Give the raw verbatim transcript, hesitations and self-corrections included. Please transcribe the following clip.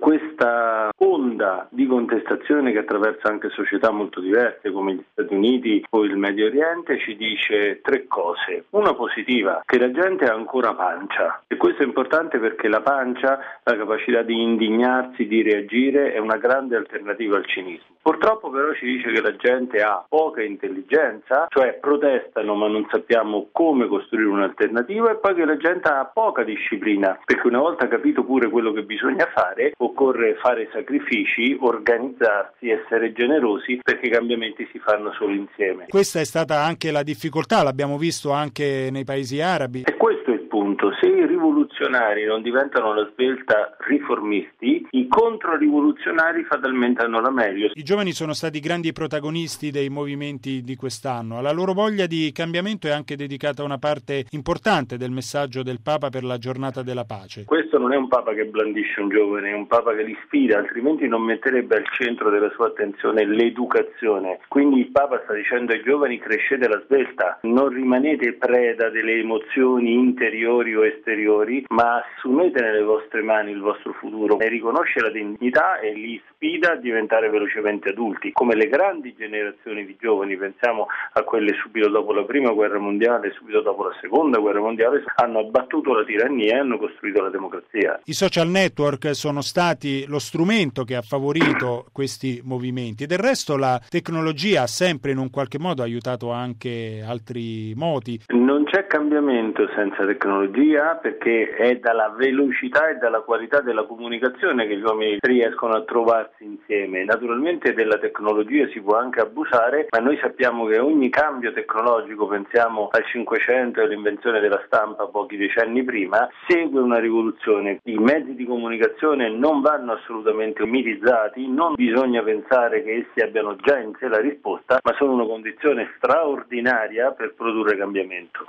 questa onda di contestazione che attraversa anche società molto diverse come gli Stati Uniti o il Medio Oriente ci dice tre cose. Una positiva, che la gente ha ancora pancia, e questo è importante perché la pancia, la capacità di indignarsi, di reagire, è una grande alternativa al cinismo. Purtroppo però ci dice che la gente ha poca intelligenza, cioè protestano ma non sappiamo come costruire un'alternativa, e poi che la gente ha poca disciplina, perché una volta capito pure quello che bisogna fare, occorre fare sacrifici, organizzarsi, essere generosi, perché i cambiamenti si fanno solo insieme. Questa è stata anche la difficoltà, l'abbiamo visto anche nei paesi arabi. E questo è il punto: se i rivoluzionari non diventano la svelta riformisti, i controrivoluzionari fatalmente hanno la meglio. I giovani sono stati grandi protagonisti dei movimenti di quest'anno. Alla loro voglia di cambiamento è anche dedicata una parte importante del messaggio del Papa per la giornata della pace. Questo non è un Papa che blandisce un giovane, è un Papa che li sfida, altrimenti non metterebbe al centro della sua attenzione l'educazione. Quindi il Papa sta dicendo ai giovani: crescete alla svelta, non rimanete preda delle emozioni interiori o esteriori, ma assumete nelle vostre mani il vostro futuro, ne riconosce la dignità e li sfida a diventare velocemente adulti, come le grandi generazioni di giovani, pensiamo a quelle subito dopo la prima guerra mondiale, subito dopo la seconda guerra mondiale, hanno abbattuto la tirannia e hanno costruito la democrazia. I social network sono stati lo strumento che ha favorito questi movimenti. Del resto la tecnologia ha sempre in un qualche modo aiutato anche altri modi. Non c'è cambiamento senza tecnologia, perché è dalla velocità e dalla qualità della comunicazione che gli uomini riescono a trovarsi insieme. Naturalmente della tecnologia si può anche abusare, ma noi sappiamo che ogni cambio tecnologico, pensiamo al Cinquecento e all'invenzione della stampa pochi decenni prima, segue una rivoluzione. I mezzi di comunicazione non vanno assolutamente mitizzati, non bisogna pensare che essi abbiano già in sé la risposta, ma sono una condizione straordinaria per produrre cambiamento.